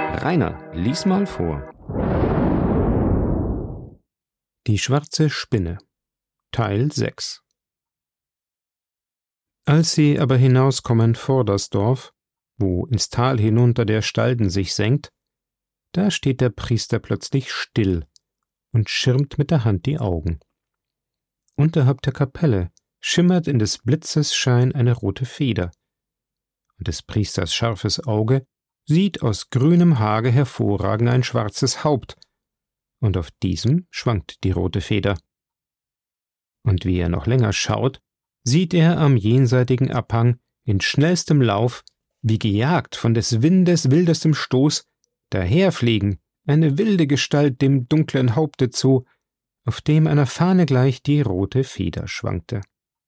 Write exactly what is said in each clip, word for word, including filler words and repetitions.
Rainer, lies mal vor. Die schwarze Spinne, Teil sechs. Als sie aber hinauskommen vor das Dorf, wo ins Tal hinunter der Stalden sich senkt, da steht der Priester plötzlich still und schirmt mit der Hand die Augen. Unterhalb der Kapelle schimmert in des Blitzes Schein eine rote Feder, und des Priesters scharfes Auge sieht aus grünem Hage hervorragen ein schwarzes Haupt, und auf diesem schwankt die rote Feder. Und wie er noch länger schaut, sieht er am jenseitigen Abhang in schnellstem Lauf, wie gejagt von des Windes wildestem Stoß, daherfliegen eine wilde Gestalt dem dunklen Haupte zu, auf dem einer Fahne gleich die rote Feder schwankte.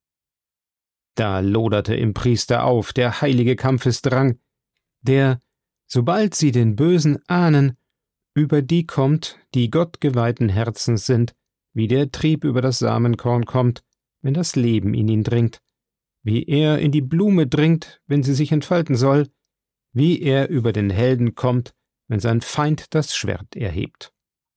Da loderte im Priester auf der heilige Kampfesdrang, der, sobald sie den Bösen ahnen, über die kommt, die gottgeweihten Herzens sind, wie der Trieb über das Samenkorn kommt, wenn das Leben in ihn dringt, wie er in die Blume dringt, wenn sie sich entfalten soll, wie er über den Helden kommt, wenn sein Feind das Schwert erhebt.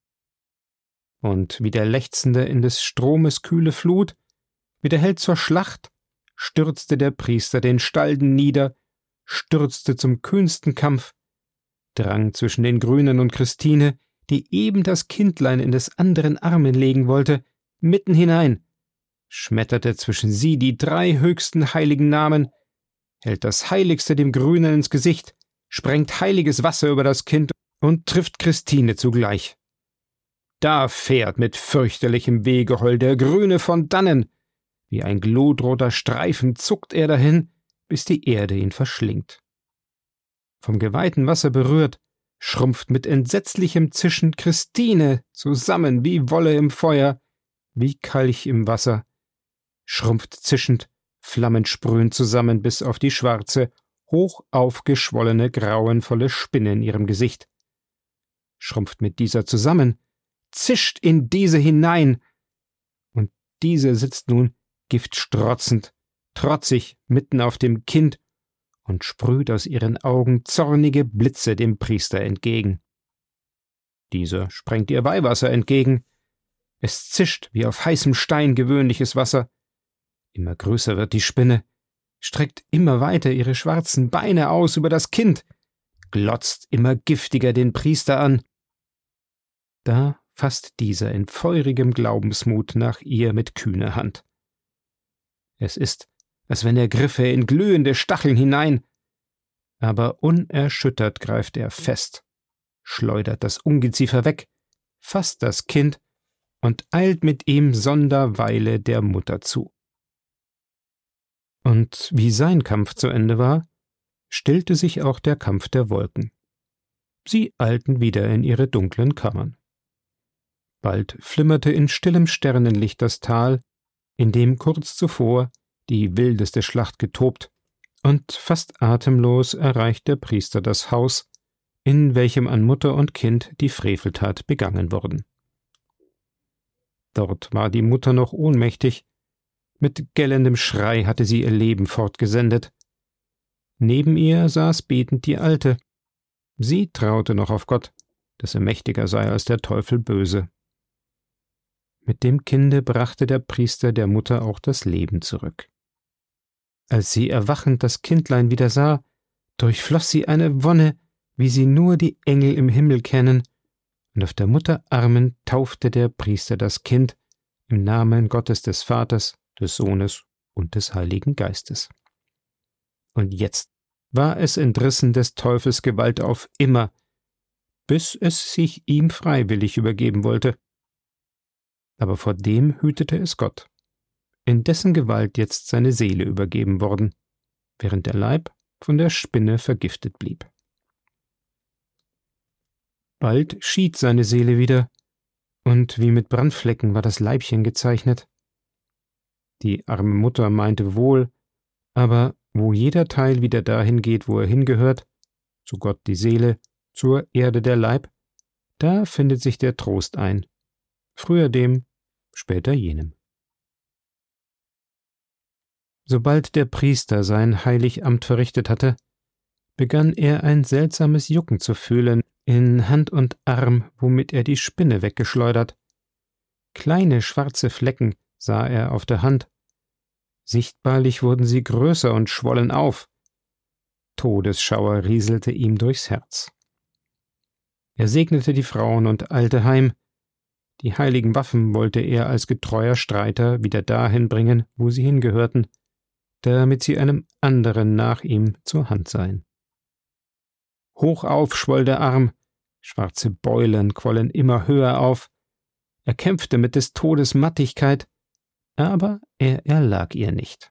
Und wie der Lechzende in des Stromes kühle Flut, wie der Held zur Schlacht, stürzte der Priester den Stalden nieder, stürzte zum kühnsten Kampf, drang zwischen den Grünen und Christine, die eben das Kindlein in des anderen Armen legen wollte, mitten hinein, schmetterte zwischen sie die drei höchsten heiligen Namen, hält das Heiligste dem Grünen ins Gesicht, sprengt heiliges Wasser über das Kind und trifft Christine zugleich. Da fährt mit fürchterlichem Wegeheul der Grüne von dannen, wie ein glutroter Streifen zuckt er dahin, bis die Erde ihn verschlingt. Vom geweihten Wasser berührt, schrumpft mit entsetzlichem Zischen Christine zusammen wie Wolle im Feuer, wie Kalch im Wasser, schrumpft zischend, flammensprühend zusammen bis auf die schwarze, hoch aufgeschwollene, grauenvolle Spinne in ihrem Gesicht, schrumpft mit dieser zusammen, zischt in diese hinein, und diese sitzt nun giftstrotzend, trotzig mitten auf dem Kind und sprüht aus ihren Augen zornige Blitze dem Priester entgegen. Dieser sprengt ihr Weihwasser entgegen. Es zischt wie auf heißem Stein gewöhnliches Wasser. Immer größer wird die Spinne, streckt immer weiter ihre schwarzen Beine aus über das Kind, glotzt immer giftiger den Priester an. Da fasst dieser in feurigem Glaubensmut nach ihr mit kühner Hand. Es ist, als wenn er griffe in glühende Stacheln hinein, aber unerschüttert greift er fest, schleudert das Ungeziefer weg, fasst das Kind und eilt mit ihm sonder Weile der Mutter zu. Und wie sein Kampf zu Ende war, stillte sich auch der Kampf der Wolken. Sie eilten wieder in ihre dunklen Kammern. Bald flimmerte in stillem Sternenlicht das Tal, in dem kurz zuvor die wildeste Schlacht getobt, und fast atemlos erreicht der Priester das Haus, in welchem an Mutter und Kind die Freveltat begangen worden. Dort war die Mutter noch ohnmächtig, mit gellendem Schrei hatte sie ihr Leben fortgesendet. Neben ihr saß betend die Alte. Sie traute noch auf Gott, dass er mächtiger sei als der Teufel böse. Mit dem Kinde brachte der Priester der Mutter auch das Leben zurück. Als sie erwachend das Kindlein wieder sah, durchfloß sie eine Wonne, wie sie nur die Engel im Himmel kennen, und auf der Mutter Armen taufte der Priester das Kind im Namen Gottes des Vaters, des Sohnes und des Heiligen Geistes. Und jetzt war es entrissen des Teufels Gewalt auf immer, bis es sich ihm freiwillig übergeben wollte. Aber vor dem hütete es Gott, in dessen Gewalt jetzt seine Seele übergeben worden, während der Leib von der Spinne vergiftet blieb. Bald schied seine Seele wieder, und wie mit Brandflecken war das Leibchen gezeichnet. Die arme Mutter meinte wohl, aber wo jeder Teil wieder dahin geht, wo er hingehört, zu Gott die Seele, zur Erde der Leib, da findet sich der Trost ein, früher dem, später jenem. Sobald der Priester sein Heiligamt verrichtet hatte, begann er ein seltsames Jucken zu fühlen in Hand und Arm, womit er die Spinne weggeschleudert. Kleine schwarze Flecken sah er auf der Hand. Sichtbarlich wurden sie größer und schwollen auf. Todesschauer rieselte ihm durchs Herz. Er segnete die Frauen und eilte heim. Die heiligen Waffen wollte er als getreuer Streiter wieder dahin bringen, wo sie hingehörten, damit sie einem anderen nach ihm zur Hand seien. Hoch auf schwoll der Arm, schwarze Beulen quollen immer höher auf. Er kämpfte mit des Todes Mattigkeit, aber er erlag ihr nicht.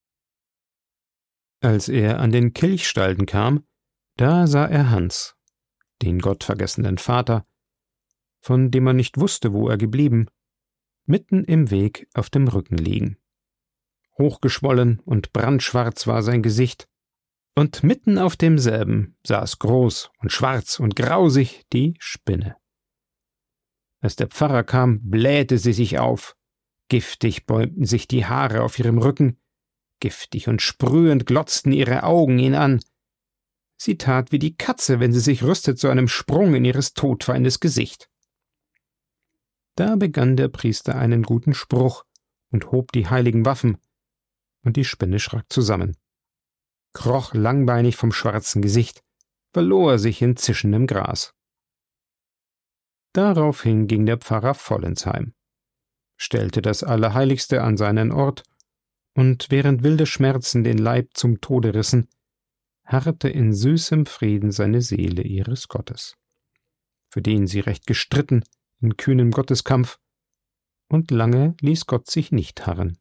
Als er an den Kelchstalden kam, da sah er Hans, den gottvergessenen Vater, von dem er nicht wusste, wo er geblieben, mitten im Weg auf dem Rücken liegen. Hochgeschwollen und brandschwarz war sein Gesicht, und mitten auf demselben saß groß und schwarz und grausig die Spinne. Als der Pfarrer kam, blähte sie sich auf, giftig bäumten sich die Haare auf ihrem Rücken, giftig und sprühend glotzten ihre Augen ihn an. Sie tat wie die Katze, wenn sie sich rüstet zu einem Sprung in ihres Todfeindes Gesicht. Da begann der Priester einen guten Spruch und hob die heiligen Waffen, und die Spinne schrak zusammen, kroch langbeinig vom schwarzen Gesicht, verlor sich in zischendem Gras. Daraufhin ging der Pfarrer vollends heim, stellte das Allerheiligste an seinen Ort, und während wilde Schmerzen den Leib zum Tode rissen, harrte in süßem Frieden seine Seele ihres Gottes, für den sie recht gestritten in kühnem Gotteskampf, und lange ließ Gott sich nicht harren.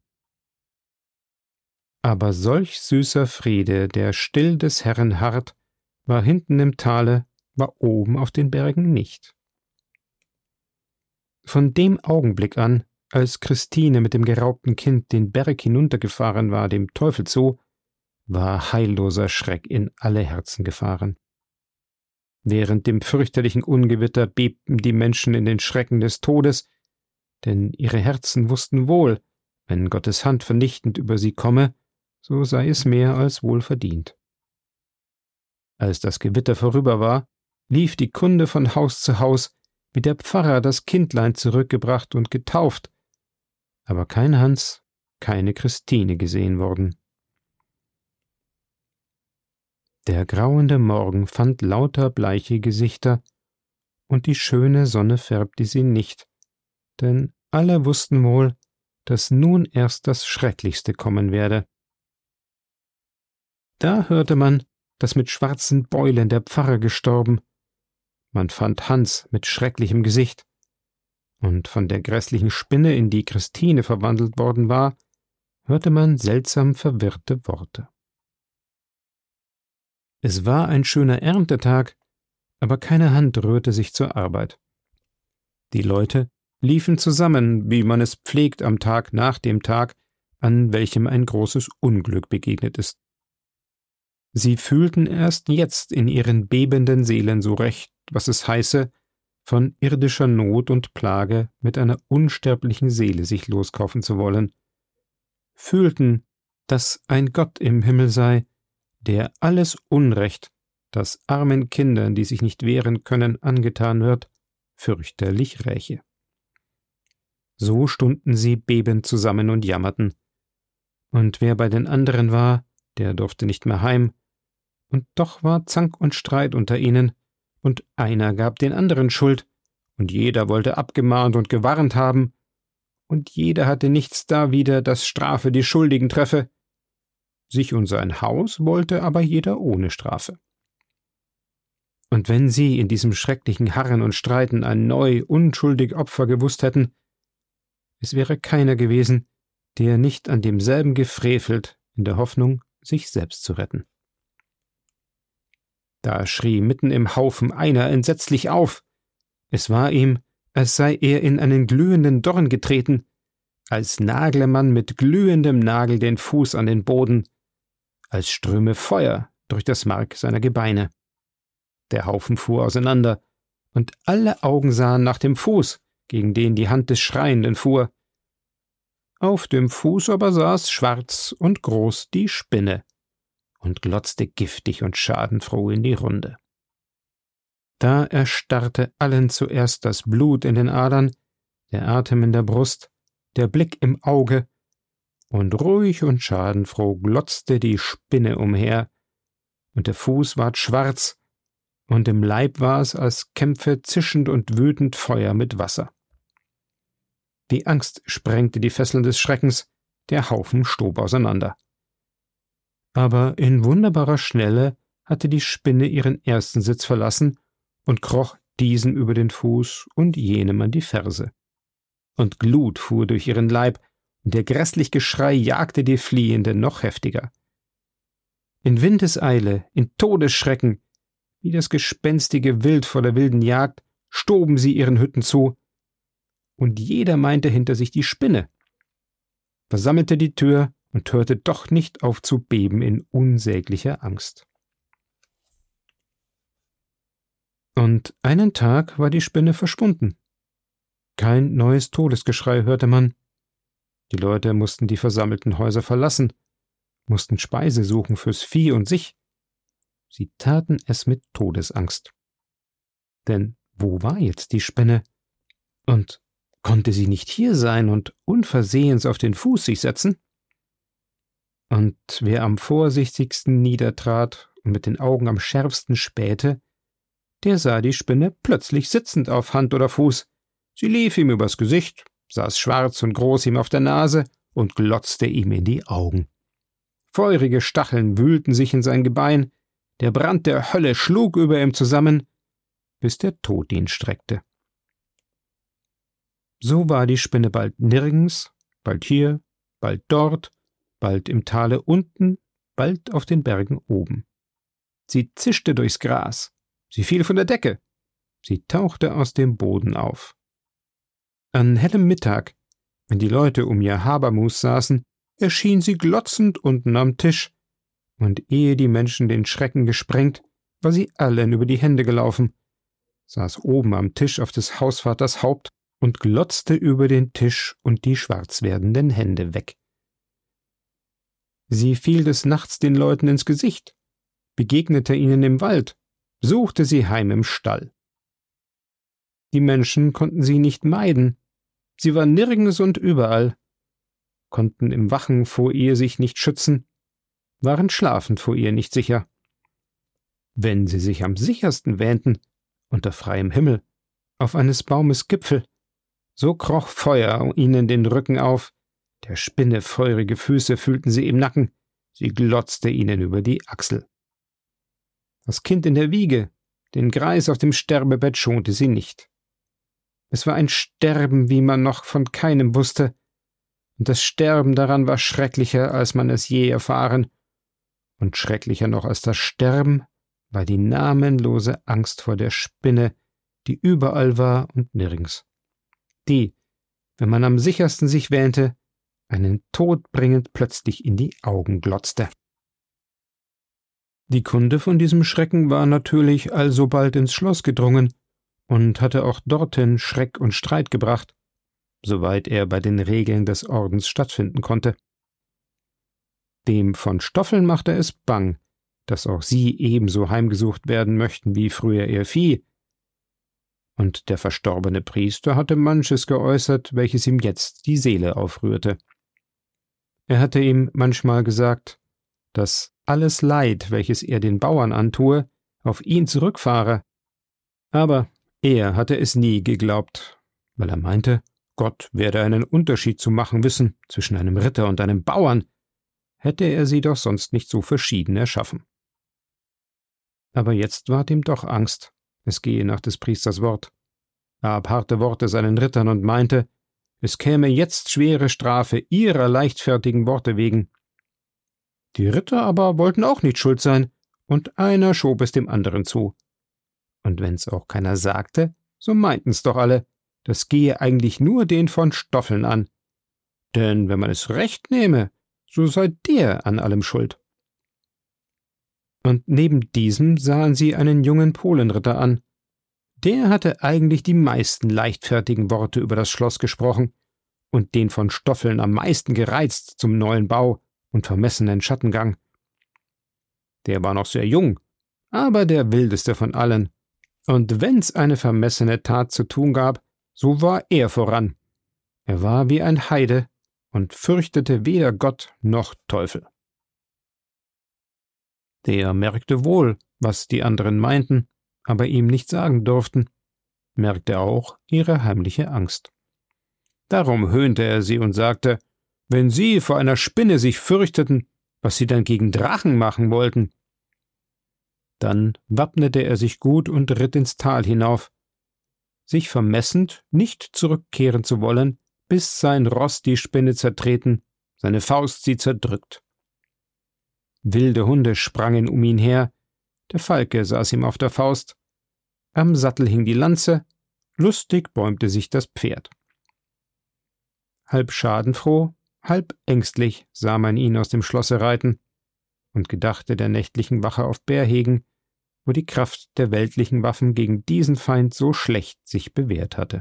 Aber solch süßer Friede, der still des Herrn harrt, war hinten im Tale, war oben auf den Bergen nicht. Von dem Augenblick an, als Christine mit dem geraubten Kind den Berg hinuntergefahren war, dem Teufel zu, war heilloser Schreck in alle Herzen gefahren. Während dem fürchterlichen Ungewitter bebten die Menschen in den Schrecken des Todes, denn ihre Herzen wussten wohl, wenn Gottes Hand vernichtend über sie komme, so sei es mehr als wohl verdient. Als das Gewitter vorüber war, lief die Kunde von Haus zu Haus, wie der Pfarrer das Kindlein zurückgebracht und getauft, aber kein Hans, keine Christine gesehen worden. Der grauende Morgen fand lauter bleiche Gesichter, und die schöne Sonne färbte sie nicht, denn alle wussten wohl, dass nun erst das Schrecklichste kommen werde. Da hörte man, dass mit schwarzen Beulen der Pfarrer gestorben. Man fand Hans mit schrecklichem Gesicht, und von der grässlichen Spinne, in die Christine verwandelt worden war, hörte man seltsam verwirrte Worte. Es war ein schöner Erntetag, aber keine Hand rührte sich zur Arbeit. Die Leute liefen zusammen, wie man es pflegt am Tag nach dem Tag, an welchem ein großes Unglück begegnet ist. Sie fühlten erst jetzt in ihren bebenden Seelen so recht, was es heiße, von irdischer Not und Plage mit einer unsterblichen Seele sich loskaufen zu wollen, fühlten, dass ein Gott im Himmel sei, der alles Unrecht, das armen Kindern, die sich nicht wehren können, angetan wird, fürchterlich räche. So stunden sie bebend zusammen und jammerten, und wer bei den anderen war, der durfte nicht mehr heim, und doch war Zank und Streit unter ihnen, und einer gab den anderen Schuld, und jeder wollte abgemahnt und gewarnt haben, und jeder hatte nichts dawider, dass Strafe die Schuldigen treffe. Sich und sein Haus wollte aber jeder ohne Strafe. Und wenn sie in diesem schrecklichen Harren und Streiten ein neu, unschuldig Opfer gewusst hätten, es wäre keiner gewesen, der nicht an demselben gefrevelt, in der Hoffnung, sich selbst zu retten. Da schrie mitten im Haufen einer entsetzlich auf. Es war ihm, als sei er in einen glühenden Dorn getreten, als nagle man mit glühendem Nagel den Fuß an den Boden, als ströme Feuer durch das Mark seiner Gebeine. Der Haufen fuhr auseinander, und alle Augen sahen nach dem Fuß, gegen den die Hand des Schreienden fuhr. Auf dem Fuß aber saß schwarz und groß die Spinne und glotzte giftig und schadenfroh in die Runde. Da erstarrte allen zuerst das Blut in den Adern, der Atem in der Brust, der Blick im Auge, und ruhig und schadenfroh glotzte die Spinne umher, und der Fuß ward schwarz, und im Leib war es, als kämpfe zischend und wütend Feuer mit Wasser. Die Angst sprengte die Fesseln des Schreckens, der Haufen stob auseinander. Aber in wunderbarer Schnelle hatte die Spinne ihren ersten Sitz verlassen und kroch diesem über den Fuß und jenem an die Ferse. Und Glut fuhr durch ihren Leib, und ihr grässlich Geschrei jagte die Fliehende noch heftiger. In Windeseile, in Todesschrecken, wie das gespenstige Wild vor der wilden Jagd, stoben sie ihren Hütten zu, und jeder meinte hinter sich die Spinne, versammelte die Tür und hörte doch nicht auf zu beben in unsäglicher Angst. Und einen Tag war die Spinne verschwunden. Kein neues Todesgeschrei hörte man. Die Leute mussten die versammelten Häuser verlassen, mussten Speise suchen fürs Vieh und sich. Sie taten es mit Todesangst. Denn wo war jetzt die Spinne? Und konnte sie nicht hier sein und unversehens auf den Fuß sich setzen? Und wer am vorsichtigsten niedertrat und mit den Augen am schärfsten spähte, der sah die Spinne plötzlich sitzend auf Hand oder Fuß. Sie lief ihm übers Gesicht, saß schwarz und groß ihm auf der Nase und glotzte ihm in die Augen. Feurige Stacheln wühlten sich in sein Gebein, der Brand der Hölle schlug über ihm zusammen, bis der Tod ihn streckte. So war die Spinne bald nirgends, bald hier, bald dort, bald im Tale unten, bald auf den Bergen oben. Sie zischte durchs Gras, sie fiel von der Decke, sie tauchte aus dem Boden auf. An hellem Mittag, wenn die Leute um ihr Habermus saßen, erschien sie glotzend unten am Tisch, und ehe die Menschen den Schrecken gesprengt, war sie allen über die Hände gelaufen, saß oben am Tisch auf des Hausvaters Haupt und glotzte über den Tisch und die schwarz werdenden Hände weg. Sie fiel des Nachts den Leuten ins Gesicht, begegnete ihnen im Wald, suchte sie heim im Stall. Die Menschen konnten sie nicht meiden, sie war nirgends und überall, konnten im Wachen vor ihr sich nicht schützen, waren schlafend vor ihr nicht sicher. Wenn sie sich am sichersten wähnten, unter freiem Himmel, auf eines Baumes Gipfel, so kroch Feuer ihnen den Rücken auf, der Spinne feurige Füße fühlten sie im Nacken, sie glotzte ihnen über die Achsel. Das Kind in der Wiege, den Greis auf dem Sterbebett schonte sie nicht. Es war ein Sterben, wie man noch von keinem wusste, und das Sterben daran war schrecklicher, als man es je erfahren, und schrecklicher noch als das Sterben war die namenlose Angst vor der Spinne, die überall war und nirgends. Die, wenn man am sichersten sich wähnte, einen todbringend plötzlich in die Augen glotzte. Die Kunde von diesem Schrecken war natürlich alsobald ins Schloss gedrungen und hatte auch dorthin Schreck und Streit gebracht, soweit er bei den Regeln des Ordens stattfinden konnte. Dem von Stoffeln machte es bang, dass auch sie ebenso heimgesucht werden möchten wie früher ihr Vieh. Und der verstorbene Priester hatte manches geäußert, welches ihm jetzt die Seele aufrührte. Er hatte ihm manchmal gesagt, dass alles Leid, welches er den Bauern antue, auf ihn zurückfahre. Aber er hatte es nie geglaubt, weil er meinte, Gott werde einen Unterschied zu machen wissen zwischen einem Ritter und einem Bauern, hätte er sie doch sonst nicht so verschieden erschaffen. Aber jetzt ward ihm doch Angst, es gehe nach des Priesters Wort. Er gab harte Worte seinen Rittern und meinte, es käme jetzt schwere Strafe ihrer leichtfertigen Worte wegen. Die Ritter aber wollten auch nicht schuld sein, und einer schob es dem anderen zu. Und wenn's auch keiner sagte, so meinten's doch alle, das gehe eigentlich nur den von Stoffeln an. Denn wenn man es recht nehme, so sei der an allem schuld. Und neben diesem sahen sie einen jungen Polenritter an. Der hatte eigentlich die meisten leichtfertigen Worte über das Schloss gesprochen und den von Stoffeln am meisten gereizt zum neuen Bau und vermessenen Schattengang. Der war noch sehr jung, aber der wildeste von allen, Und wenn's eine vermessene Tat zu tun gab, so war er voran. Er war wie ein Heide und fürchtete weder Gott noch Teufel. Der merkte wohl, was die anderen meinten, aber ihm nicht sagen durften, merkte auch ihre heimliche Angst. Darum höhnte er sie und sagte, wenn sie vor einer Spinne sich fürchteten, was sie dann gegen Drachen machen wollten. Dann wappnete er sich gut und ritt ins Tal hinauf, sich vermessend, nicht zurückkehren zu wollen, bis sein Ross die Spinne zertreten, seine Faust sie zerdrückt. Wilde Hunde sprangen um ihn her, der Falke saß ihm auf der Faust, am Sattel hing die Lanze, lustig bäumte sich das Pferd. Halb schadenfroh, halb ängstlich sah man ihn aus dem Schlosse reiten und gedachte der nächtlichen Wache auf Bärhegen, wo die Kraft der weltlichen Waffen gegen diesen Feind so schlecht sich bewährt hatte.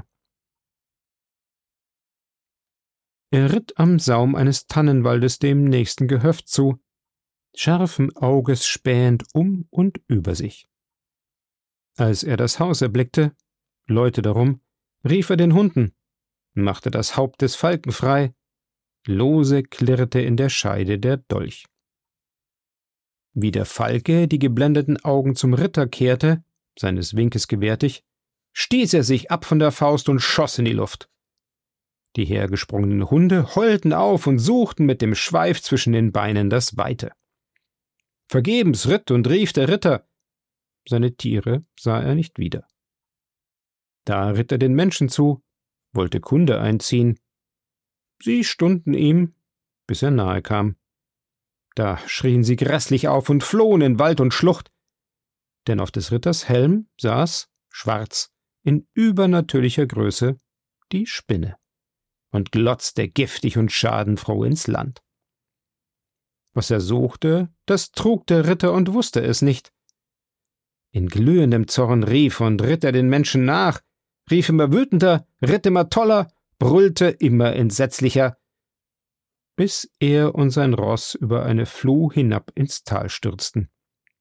Er ritt am Saum eines Tannenwaldes dem nächsten Gehöft zu, scharfen Auges spähend um und über sich. Als er das Haus erblickte, Leute darum, rief er den Hunden, machte das Haupt des Falken frei, lose klirrte in der Scheide der Dolch. Wie der Falke die geblendeten Augen zum Ritter kehrte, seines Winkes gewärtig, stieß er sich ab von der Faust und schoss in die Luft. Die hergesprungenen Hunde heulten auf und suchten mit dem Schweif zwischen den Beinen das Weite. Vergebens ritt und rief der Ritter, seine Tiere sah er nicht wieder. Da ritt er den Menschen zu, wollte Kunde einziehen. Sie stunden ihm, bis er nahe kam. Da schrien sie grässlich auf und flohen in Wald und Schlucht, denn auf des Ritters Helm saß, schwarz, in übernatürlicher Größe, die Spinne und glotzte giftig und schadenfroh ins Land. Was er suchte, das trug der Ritter und wusste es nicht. In glühendem Zorn rief und ritt er den Menschen nach, rief immer wütender, ritt immer toller, brüllte immer entsetzlicher, bis er und sein Ross über eine Fluh hinab ins Tal stürzten.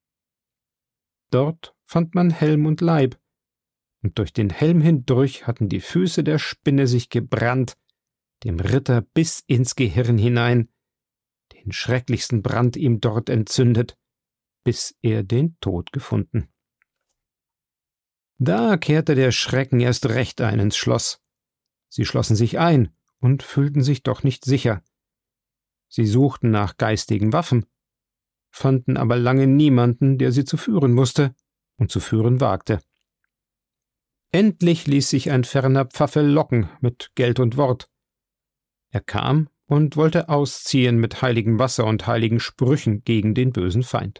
Dort fand man Helm und Leib, und durch den Helm hindurch hatten die Füße der Spinne sich gebrannt, dem Ritter bis ins Gehirn hinein, den schrecklichsten Brand ihm dort entzündet, bis er den Tod gefunden. Da kehrte der Schrecken erst recht ein ins Schloss. Sie schlossen sich ein und fühlten sich doch nicht sicher. Sie suchten nach geistigen Waffen, fanden aber lange niemanden, der sie zu führen wusste und zu führen wagte. Endlich ließ sich ein ferner Pfaffe locken mit Geld und Wort. Er kam und wollte ausziehen mit heiligem Wasser und heiligen Sprüchen gegen den bösen Feind.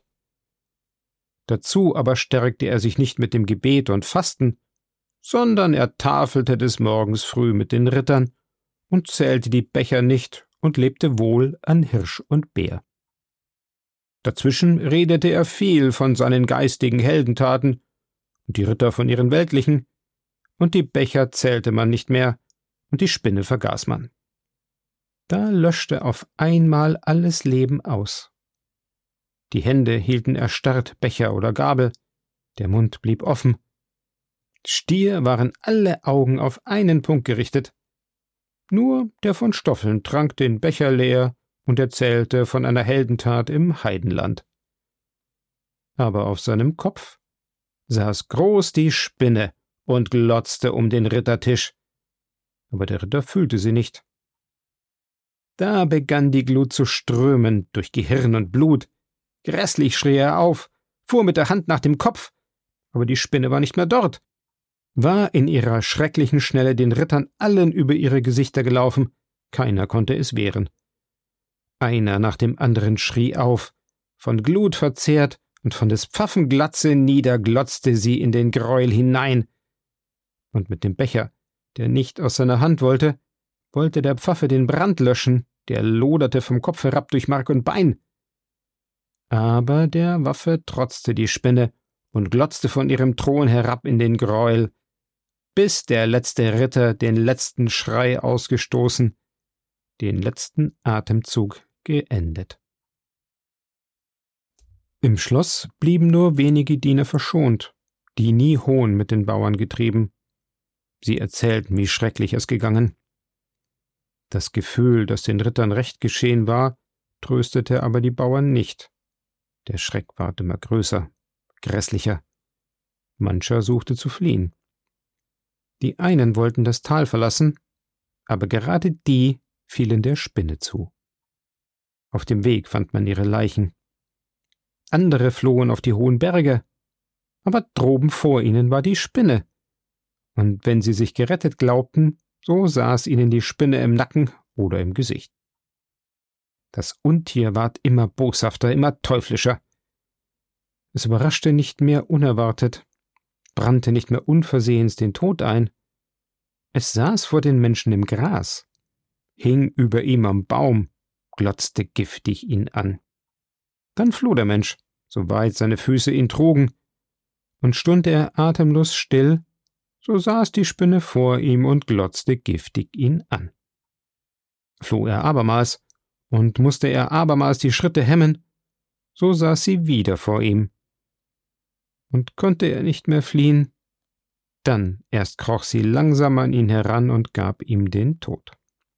Dazu aber stärkte er sich nicht mit dem Gebet und Fasten, sondern er tafelte des Morgens früh mit den Rittern und zählte die Becher nicht und lebte wohl an Hirsch und Bär. Dazwischen redete er viel von seinen geistigen Heldentaten und die Ritter von ihren weltlichen, und die Becher zählte man nicht mehr und die Spinne vergaß man. Da löschte auf einmal alles Leben aus. Die Hände hielten erstarrt Becher oder Gabel, der Mund blieb offen. Stier waren alle Augen auf einen Punkt gerichtet. Nur der von Stoffeln trank den Becher leer und erzählte von einer Heldentat im Heidenland. Aber auf seinem Kopf saß groß die Spinne und glotzte um den Rittertisch. Aber der Ritter fühlte sie nicht. Da begann die Glut zu strömen durch Gehirn und Blut. Grässlich schrie er auf, fuhr mit der Hand nach dem Kopf, aber die Spinne war nicht mehr dort, war in ihrer schrecklichen Schnelle den Rittern allen über ihre Gesichter gelaufen, keiner konnte es wehren. Einer nach dem anderen schrie auf, von Glut verzehrt, und von des Pfaffen Glatze niederglotzte sie in den Greuel hinein. Und mit dem Becher, der nicht aus seiner Hand wollte, wollte der Pfaffe den Brand löschen, der loderte vom Kopf herab durch Mark und Bein. Aber der Waffe trotzte die Spinne und glotzte von ihrem Thron herab in den Greuel, bis der letzte Ritter den letzten Schrei ausgestoßen, den letzten Atemzug geendet. Im Schloss blieben nur wenige Diener verschont, die nie Hohn mit den Bauern getrieben. Sie erzählten, wie schrecklich es gegangen. Das Gefühl, dass den Rittern recht geschehen war, tröstete aber die Bauern nicht. Der Schreck ward immer größer, grässlicher. Mancher suchte zu fliehen. Die einen wollten das Tal verlassen, aber gerade die fielen der Spinne zu. Auf dem Weg fand man ihre Leichen. Andere flohen auf die hohen Berge, aber droben vor ihnen war die Spinne. Und wenn sie sich gerettet glaubten, so saß ihnen die Spinne im Nacken oder im Gesicht. Das Untier ward immer boshafter, immer teuflischer. Es überraschte nicht mehr unerwartet, brannte nicht mehr unversehens den Tod ein. Es saß vor den Menschen im Gras, hing über ihm am Baum, glotzte giftig ihn an. Dann floh der Mensch, soweit seine Füße ihn trugen, und stund er atemlos still, so saß die Spinne vor ihm und glotzte giftig ihn an. Floh er abermals, und musste er abermals die Schritte hemmen, so saß sie wieder vor ihm. Und konnte er nicht mehr fliehen, dann erst kroch sie langsam an ihn heran und gab ihm den Tod.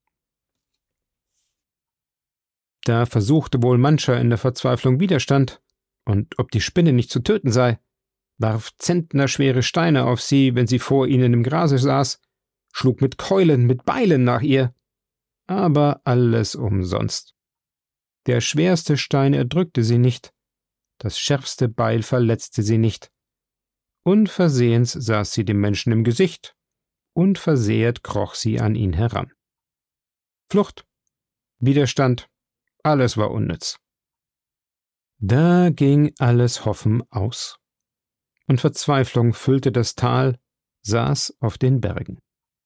Da versuchte wohl mancher in der Verzweiflung Widerstand, und ob die Spinne nicht zu töten sei, warf zentnerschwere Steine auf sie, wenn sie vor ihnen im Grase saß, schlug mit Keulen, mit Beilen nach ihr, aber alles umsonst. Der schwerste Stein erdrückte sie nicht, das schärfste Beil verletzte sie nicht. Unversehens saß sie dem Menschen im Gesicht, unversehrt kroch sie an ihn heran. Flucht, Widerstand, alles war unnütz. Da ging alles Hoffen aus, und Verzweiflung füllte das Tal, saß auf den Bergen.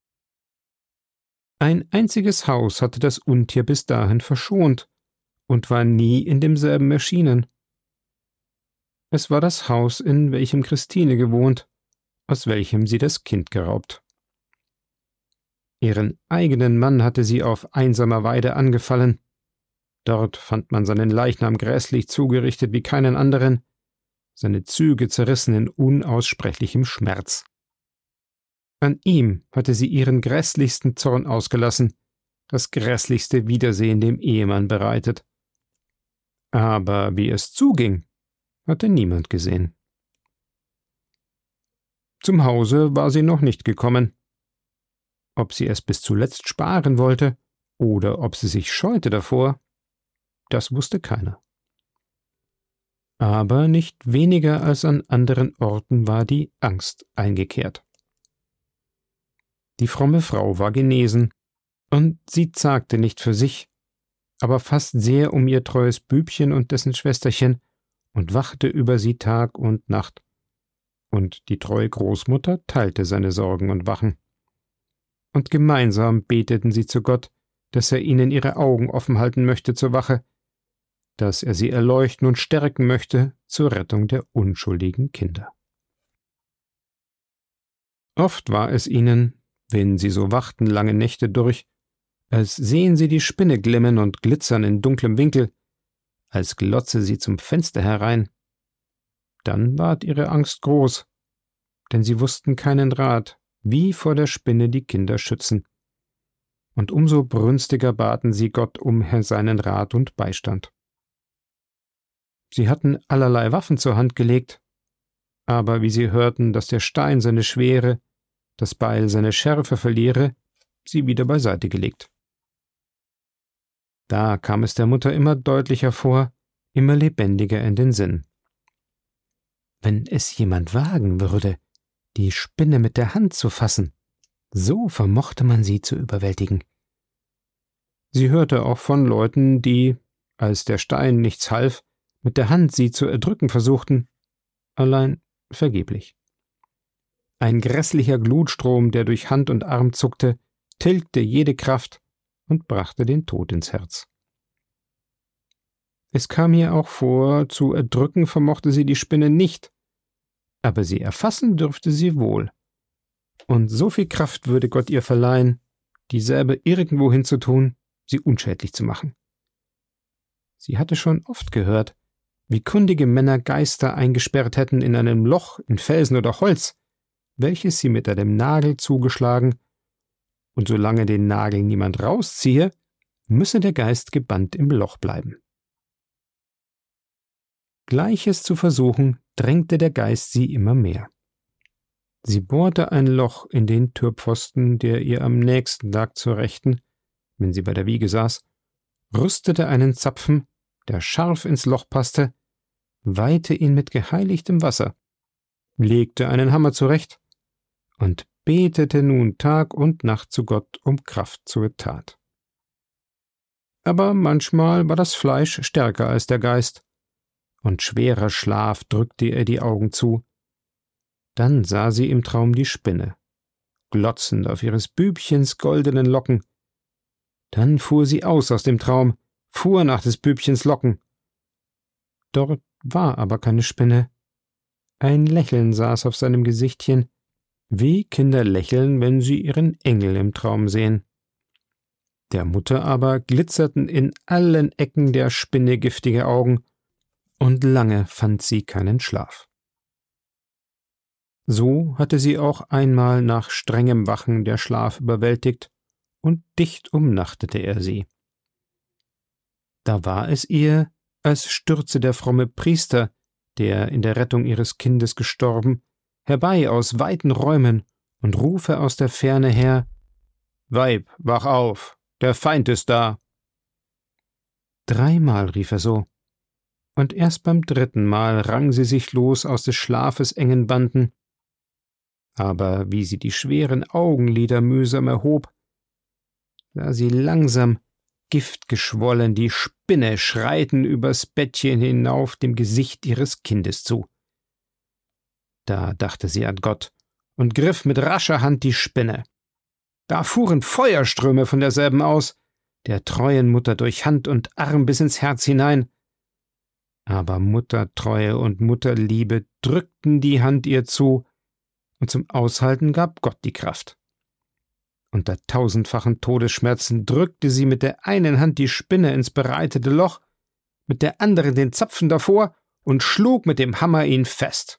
Ein einziges Haus hatte das Untier bis dahin verschont und war nie in demselben erschienen. Es war das Haus, in welchem Christine gewohnt, aus welchem sie das Kind geraubt. Ihren eigenen Mann hatte sie auf einsamer Weide angefallen. Dort fand man seinen Leichnam grässlich zugerichtet wie keinen anderen, seine Züge zerrissen in unaussprechlichem Schmerz. An ihm hatte sie ihren grässlichsten Zorn ausgelassen, das grässlichste Wiedersehen dem Ehemann bereitet. Aber wie es zuging, hatte niemand gesehen. Zum Hause war sie noch nicht gekommen. Ob sie es bis zuletzt sparen wollte oder ob sie sich scheute davor, das wusste keiner. Aber nicht weniger als an anderen Orten war die Angst eingekehrt. Die fromme Frau war genesen, und sie zagte nicht für sich, aber fast sehr um ihr treues Bübchen und dessen Schwesterchen und wachte über sie Tag und Nacht, und die treue Großmutter teilte seine Sorgen und Wachen. Und gemeinsam beteten sie zu Gott, dass er ihnen ihre Augen offen halten möchte zur Wache, dass er sie erleuchten und stärken möchte zur Rettung der unschuldigen Kinder. Oft war es ihnen, wenn sie so wachten lange Nächte durch, als sehen sie die Spinne glimmen und glitzern in dunklem Winkel, als glotze sie zum Fenster herein. Dann ward ihre Angst groß, denn sie wussten keinen Rat, wie vor der Spinne die Kinder schützen. Und umso brünstiger baten sie Gott um seinen Rat und Beistand. Sie hatten allerlei Waffen zur Hand gelegt, aber wie sie hörten, dass der Stein seine Schwere, das Beil seine Schärfe verliere, sie wieder beiseite gelegt. Da kam es der Mutter immer deutlicher vor, immer lebendiger in den Sinn. Wenn es jemand wagen würde, die Spinne mit der Hand zu fassen, so vermochte man sie zu überwältigen. Sie hörte auch von Leuten, die, als der Stein nichts half, mit der Hand sie zu erdrücken versuchten, allein vergeblich. Ein grässlicher Glutstrom, der durch Hand und Arm zuckte, tilgte jede Kraft und brachte den Tod ins Herz. Es kam ihr auch vor, zu erdrücken vermochte sie die Spinne nicht, aber sie erfassen dürfte sie wohl. Und so viel Kraft würde Gott ihr verleihen, dieselbe irgendwo hinzutun, sie unschädlich zu machen. Sie hatte schon oft gehört, wie kundige Männer Geister eingesperrt hätten in einem Loch in Felsen oder Holz, welches sie mit einem Nagel zugeschlagen, und solange den Nagel niemand rausziehe, müsse der Geist gebannt im Loch bleiben. Gleiches zu versuchen, drängte der Geist sie immer mehr. Sie bohrte ein Loch in den Türpfosten, der ihr am nächsten lag zur Rechten, wenn sie bei der Wiege saß, rüstete einen Zapfen, der scharf ins Loch passte, weihte ihn mit geheiligtem Wasser, legte einen Hammer zurecht und betete nun Tag und Nacht zu Gott um Kraft zur Tat. Aber manchmal war das Fleisch stärker als der Geist, und schwerer Schlaf drückte ihr die Augen zu. Dann sah sie im Traum die Spinne, glotzend auf ihres Bübchens goldenen Locken. Dann fuhr sie aus aus dem Traum, fuhr nach des Bübchens Locken. Dort war aber keine Spinne. Ein Lächeln saß auf seinem Gesichtchen, wie Kinder lächeln, wenn sie ihren Engel im Traum sehen. Der Mutter aber glitzerten in allen Ecken der Spinne giftige Augen, und lange fand sie keinen Schlaf. So hatte sie auch einmal nach strengem Wachen der Schlaf überwältigt, und dicht umnachtete er sie. Da war es ihr, als stürze der fromme Priester, der in der Rettung ihres Kindes gestorben, herbei aus weiten Räumen und rufe aus der Ferne her: »Weib, wach auf, der Feind ist da!« Dreimal rief er so, und erst beim dritten Mal rang sie sich los aus des Schlafes engen Banden. Aber wie sie die schweren Augenlider mühsam erhob, sah sie langsam, giftgeschwollen, die Spinne schreiten übers Bettchen hinauf dem Gesicht ihres Kindes zu. Da dachte sie an Gott und griff mit rascher Hand die Spinne. Da fuhren Feuerströme von derselben aus, der treuen Mutter durch Hand und Arm bis ins Herz hinein. Aber Muttertreue und Mutterliebe drückten die Hand ihr zu, und zum Aushalten gab Gott die Kraft. Unter tausendfachen Todesschmerzen drückte sie mit der einen Hand die Spinne ins bereitete Loch, mit der anderen den Zapfen davor und schlug mit dem Hammer ihn fest.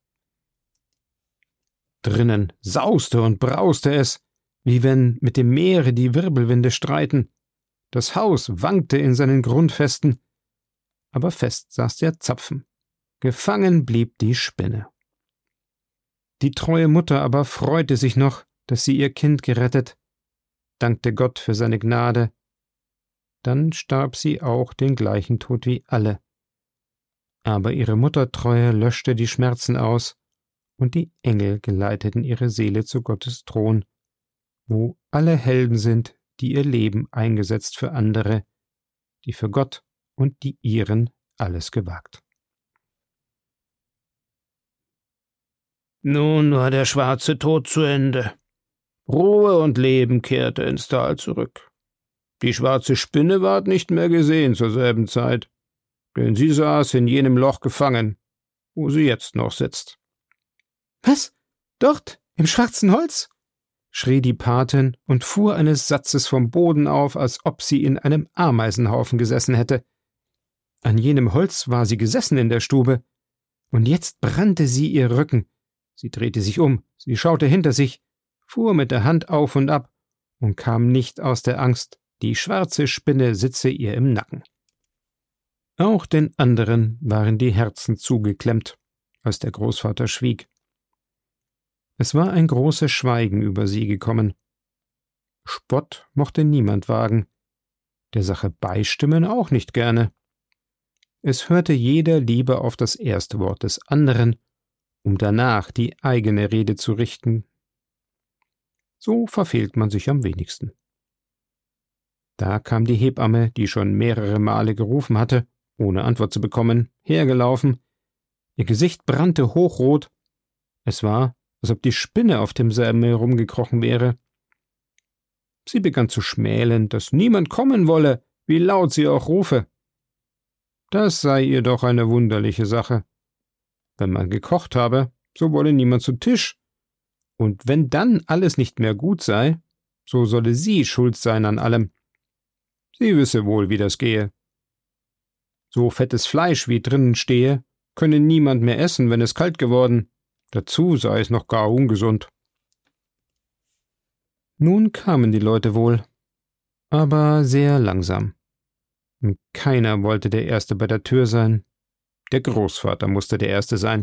Drinnen sauste und brauste es, wie wenn mit dem Meere die Wirbelwinde streiten. Das Haus wankte in seinen Grundfesten, aber fest saß der Zapfen. Gefangen blieb die Spinne. Die treue Mutter aber freute sich noch, dass sie ihr Kind gerettet, dankte Gott für seine Gnade. Dann starb sie auch den gleichen Tod wie alle. Aber ihre Muttertreue löschte die Schmerzen aus, und die Engel geleiteten ihre Seele zu Gottes Thron, wo alle Helden sind, die ihr Leben eingesetzt für andere, die für Gott und die ihren alles gewagt. Nun war der schwarze Tod zu Ende. Ruhe und Leben kehrte ins Tal zurück. Die schwarze Spinne ward nicht mehr gesehen zur selben Zeit, denn sie saß in jenem Loch gefangen, wo sie jetzt noch sitzt. »Was? Dort, im schwarzen Holz?« schrie die Patin und fuhr eines Satzes vom Boden auf, als ob sie in einem Ameisenhaufen gesessen hätte. An jenem Holz war sie gesessen in der Stube, und jetzt brannte sie ihr Rücken. Sie drehte sich um, sie schaute hinter sich, fuhr mit der Hand auf und ab und kam nicht aus der Angst, die schwarze Spinne sitze ihr im Nacken. Auch den anderen waren die Herzen zugeklemmt, als der Großvater schwieg. Es war ein großes Schweigen über sie gekommen. Spott mochte niemand wagen, der Sache beistimmen auch nicht gerne. Es hörte jeder lieber auf das erste Wort des anderen, um danach die eigene Rede zu richten. So verfehlt man sich am wenigsten. Da kam die Hebamme, die schon mehrere Male gerufen hatte, ohne Antwort zu bekommen, hergelaufen. Ihr Gesicht brannte hochrot. Es war, als ob die Spinne auf demselben herumgekrochen wäre. Sie begann zu schmälen, dass niemand kommen wolle, wie laut sie auch rufe. Das sei ihr doch eine wunderliche Sache. Wenn man gekocht habe, so wolle niemand zu Tisch. Und wenn dann alles nicht mehr gut sei, so solle sie schuld sein an allem. Sie wisse wohl, wie das gehe. So fettes Fleisch wie drinnen stehe, könne niemand mehr essen, wenn es kalt geworden. Dazu sei es noch gar ungesund. Nun kamen die Leute wohl, aber sehr langsam. Und keiner wollte der Erste bei der Tür sein. Der Großvater musste der Erste sein.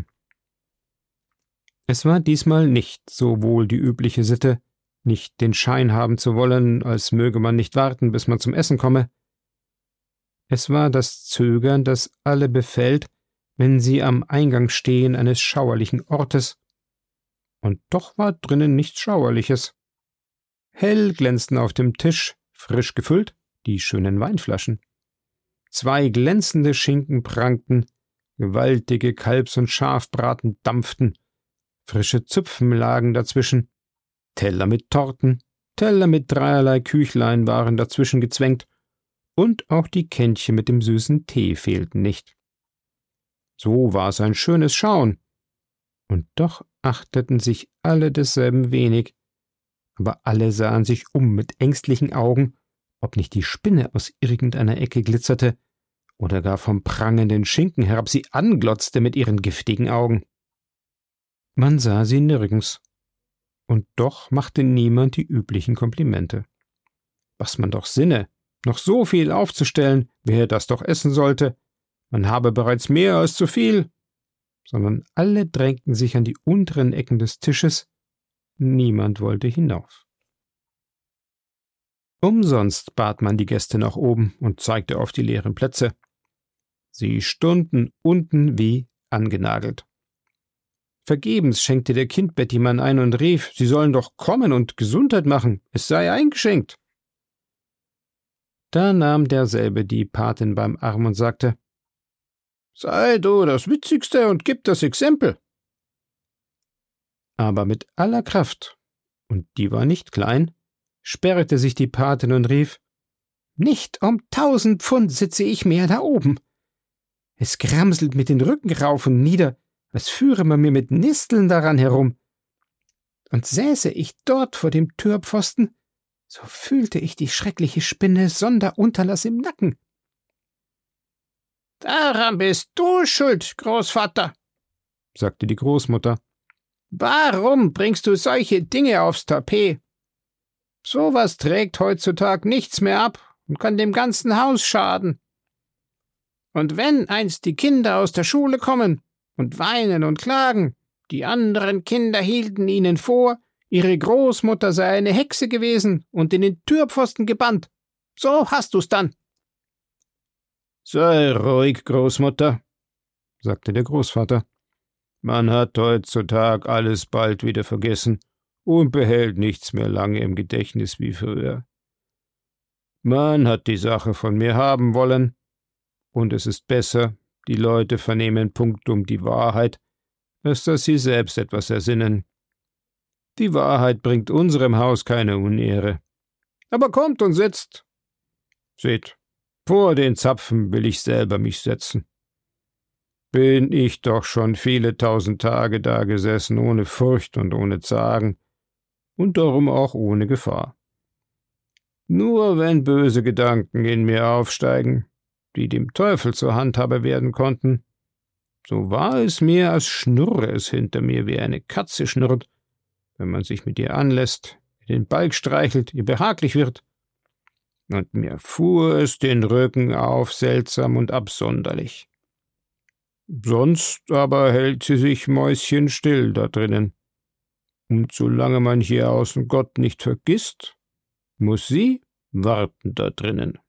Es war diesmal nicht so wohl die übliche Sitte, nicht den Schein haben zu wollen, als möge man nicht warten, bis man zum Essen komme. Es war das Zögern, das alle befällt, wenn sie am Eingang stehen eines schauerlichen Ortes. Und doch war drinnen nichts Schauerliches. Hell glänzten auf dem Tisch, frisch gefüllt, die schönen Weinflaschen. Zwei glänzende Schinken prangten, gewaltige Kalbs- und Schafbraten dampften, frische Zupfen lagen dazwischen, Teller mit Torten, Teller mit dreierlei Küchlein waren dazwischen gezwängt, und auch die Kännchen mit dem süßen Tee fehlten nicht. So war es ein schönes Schauen, und doch achteten sich alle desselben wenig, aber alle sahen sich um mit ängstlichen Augen, ob nicht die Spinne aus irgendeiner Ecke glitzerte oder gar vom prangenden Schinken herab sie anglotzte mit ihren giftigen Augen. Man sah sie nirgends, und doch machte niemand die üblichen Komplimente. Was man doch sinne, noch so viel aufzustellen, wer das doch essen sollte, man habe bereits mehr als zu viel, sondern alle drängten sich an die unteren Ecken des Tisches, niemand wollte hinauf. Umsonst bat man die Gäste nach oben und zeigte auf die leeren Plätze. Sie stunden unten wie angenagelt. Vergebens schenkte der Kindbettimann ein und rief, sie sollen doch kommen und Gesundheit machen, es sei eingeschenkt. Da nahm derselbe die Patin beim Arm und sagte, »Sei du das Witzigste und gib das Exempel.« Aber mit aller Kraft, und die war nicht klein, sperrte sich die Patin und rief, »Nicht um tausend Pfund sitze ich mehr da oben. Es gramselt mit den Rücken rauf und nieder, als führe man mir mit Nisteln daran herum. Und säße ich dort vor dem Türpfosten, so fühlte ich die schreckliche Spinne sonder Unterlass im Nacken.« »Daran bist du schuld, Großvater«, sagte die Großmutter. »Warum bringst du solche Dinge aufs Tapet? So was trägt heutzutage nichts mehr ab und kann dem ganzen Haus schaden. Und wenn einst die Kinder aus der Schule kommen und weinen und klagen, die anderen Kinder hielten ihnen vor, ihre Großmutter sei eine Hexe gewesen und in den Türpfosten gebannt. So hast du's dann.« »Sei ruhig, Großmutter«, sagte der Großvater. »Man hat heutzutage alles bald wieder vergessen und behält nichts mehr lange im Gedächtnis wie früher. Man hat die Sache von mir haben wollen, und es ist besser, die Leute vernehmen punktum die Wahrheit, als dass sie selbst etwas ersinnen. Die Wahrheit bringt unserem Haus keine Unehre. Aber kommt und sitzt. Seht, vor den Zapfen will ich selber mich setzen. Bin ich doch schon viele tausend Tage da gesessen, ohne Furcht und ohne Zagen, und darum auch ohne Gefahr. Nur wenn böse Gedanken in mir aufsteigen, die dem Teufel zur Handhabe werden konnten, so war es mir, als schnurre es hinter mir, wie eine Katze schnurrt, wenn man sich mit ihr anlässt, den Balg streichelt, ihr behaglich wird. Und mir fuhr es den Rücken auf, seltsam und absonderlich. Sonst aber hält sie sich mäuschenstill da drinnen. Und solange man hier außen Gott nicht vergisst, muß sie warten da drinnen.